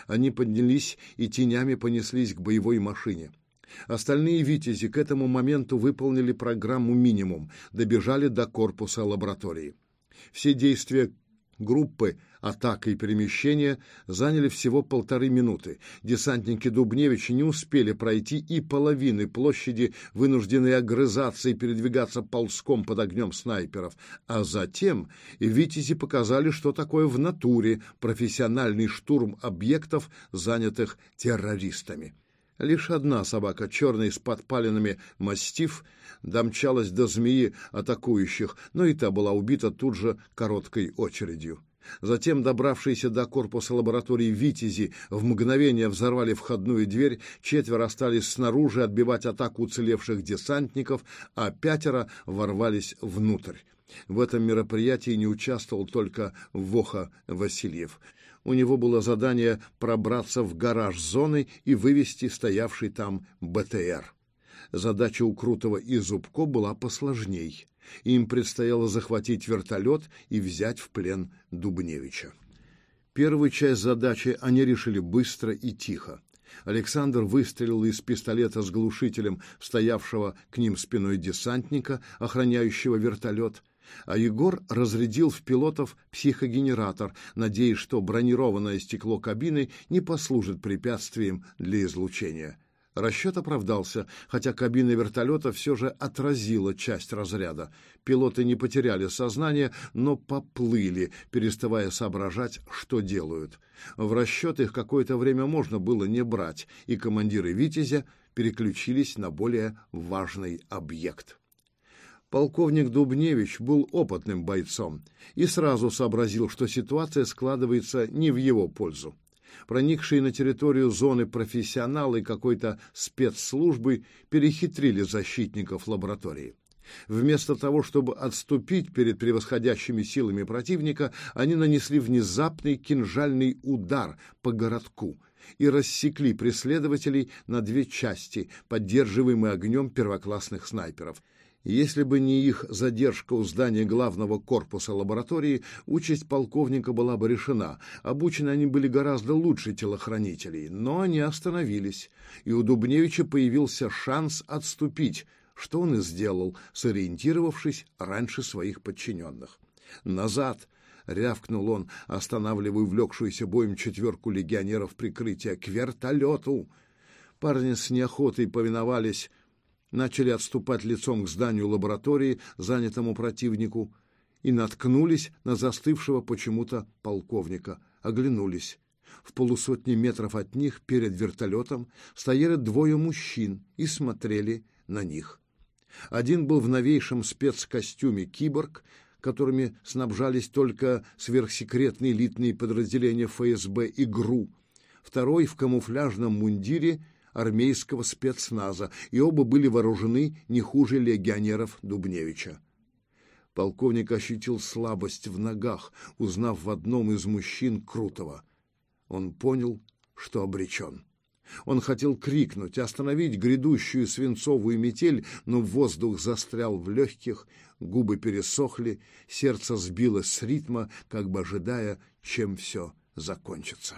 Они поднялись и тенями понеслись к боевой машине. Остальные «Витязи» к этому моменту выполнили программу «Минимум», добежали до корпуса лаборатории. Все действия группы атака и перемещения заняли всего 1,5 минуты. Десантники Дубневича не успели пройти и половины площади, вынужденные огрызаться и передвигаться ползком под огнем снайперов. А затем «Витязи» показали, что такое в натуре профессиональный штурм объектов, занятых террористами. Лишь одна собака, черный с подпалинами мастиф, домчалась до змеи атакующих, но и та была убита тут же короткой очередью. Затем добравшиеся до корпуса лаборатории «Витязи» в мгновение взорвали входную дверь, 4 остались снаружи отбивать атаку уцелевших десантников, а 5 ворвались внутрь. В этом мероприятии не участвовал только Воха Васильев. У него было задание пробраться в гараж зоны и вывести стоявший там БТР. Задача у Крутого и Зубко была посложней. Им предстояло захватить вертолет и взять в плен Дубневича. Первую часть задачи они решили быстро и тихо. Александр выстрелил из пистолета с глушителем стоявшего к ним спиной десантника, охраняющего вертолет, а Егор разрядил в пилотов психогенератор, надеясь, что бронированное стекло кабины не послужит препятствием для излучения. Расчет оправдался, хотя кабина вертолета все же отразила часть разряда. Пилоты не потеряли сознание, но поплыли, переставая соображать, что делают. В расчет их какое-то время можно было не брать, и командиры «Витязя» переключились на более важный объект. Полковник Дубневич был опытным бойцом и сразу сообразил, что ситуация складывается не в его пользу. Проникшие на территорию зоны профессионалы какой-то спецслужбы перехитрили защитников лаборатории. Вместо того, чтобы отступить перед превосходящими силами противника, они нанесли внезапный кинжальный удар по городку и рассекли преследователей на 2 части, поддерживаемые огнем первоклассных снайперов. Если бы не их задержка у здания главного корпуса лаборатории, участь полковника была бы решена. Обучены они были гораздо лучше телохранителей, но они остановились, и у Дубневича появился шанс отступить, что он и сделал, сориентировавшись раньше своих подчиненных. «Назад!» — рявкнул он, останавливая увлекшуюся боем 4 легионеров прикрытия. «К вертолету!» Парни с неохотой повиновались, начали отступать лицом к зданию лаборатории, занятому противнику, и наткнулись на застывшего почему-то полковника. Оглянулись. В 100 метров от них, перед вертолетом, стояли 2 мужчин и смотрели на них. Один был в новейшем спецкостюме «Киборг», которыми снабжались только сверхсекретные элитные подразделения ФСБ и ГРУ. Второй в камуфляжном мундире армейского спецназа, и оба были вооружены не хуже легионеров Дубневича. Полковник ощутил слабость в ногах, узнав в одном из мужчин Крутого. Он понял, что обречен. Он хотел крикнуть, остановить грядущую свинцовую метель, но воздух застрял в легких, губы пересохли, сердце сбилось с ритма, как бы ожидая, чем все закончится.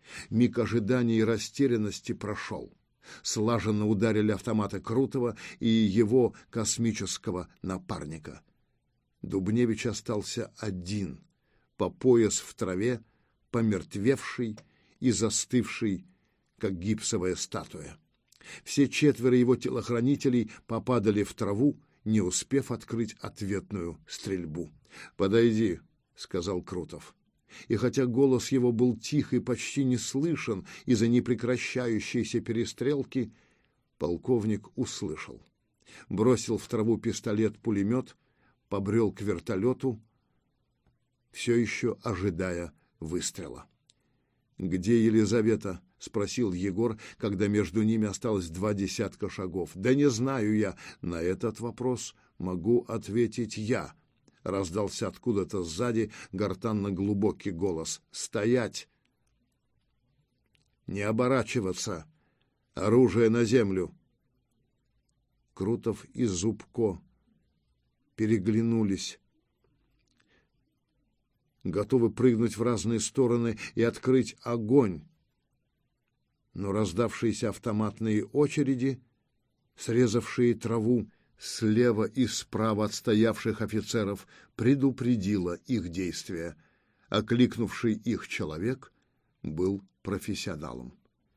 Миг ожидания и растерянности прошел. Слаженно ударили автоматы Крутого и его космического напарника. Дубневич остался один, по пояс в траве, помертвевший и застывший, как гипсовая статуя. Все 4 его телохранителей попадали в траву, не успев открыть ответную стрельбу. «Подойди», — сказал Крутов. И хотя голос его был тих и почти не слышен из-за непрекращающейся перестрелки, полковник услышал. Бросил в траву пистолет-пулемет, побрел к вертолету, все еще ожидая выстрела. «Где Елизавета?» — спросил Егор, когда между ними осталось 20 шагов. «Да не знаю я. На этот вопрос могу ответить я», — раздался откуда-то сзади гортанно-глубокий голос. «Стоять! Не оборачиваться! Оружие на землю!» Крутов и Зубко переглянулись, готовы прыгнуть в разные стороны и открыть огонь. но раздавшиеся автоматные очереди, срезавшие траву слева и справа от стоявших офицеров, предупредило их действия. Окликнувший их человек был профессионалом.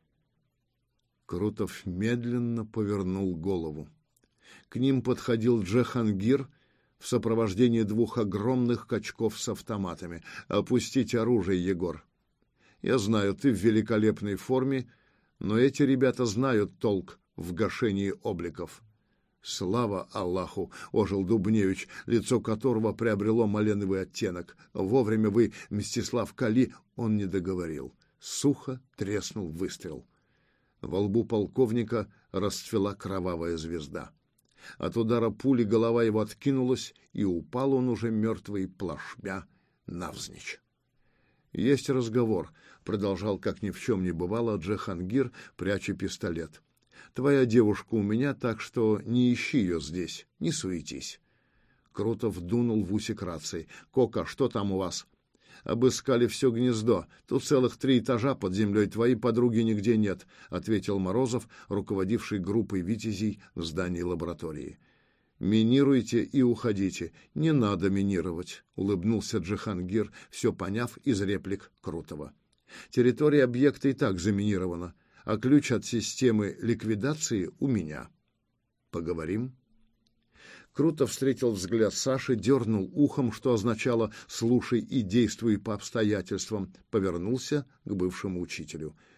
Крутов медленно повернул голову. К ним подходил Джахангир в сопровождении 2 огромных качков с автоматами. «Опустите оружие, Егор. Я знаю, ты в великолепной форме, но эти ребята знают толк в гашении обликов». «Слава Аллаху!» — ожил Дубневич, лицо которого приобрело малиновый оттенок. «Вовремя вы, Мстислав Кали!» Он не договорил. Сухо треснул выстрел. Во лбу полковника расцвела кровавая звезда. От удара пули голова его откинулась, и упал он уже мертвый плашмя навзничь. «Есть разговор», — продолжал, как ни в чем не бывало, Джахангир, пряча пистолет. «Твоя девушка у меня, так что не ищи ее здесь, не суетись». Крутов дунул в усик рации. «Кока, что там у вас?» «Обыскали все гнездо. Тут целых 3 этажа под землей. Твоей подруги нигде нет», — ответил Морозов, руководивший группой витязей в здании лаборатории. «Минируйте и уходите». «Не надо минировать», — улыбнулся Джахангир, все поняв из реплик Крутова. «Территория объекта и так заминирована, а ключ от системы ликвидации у меня. Поговорим?» Крутов встретил взгляд Саши, дернул ухом, что означало «слушай и действуй по обстоятельствам», повернулся к бывшему учителю.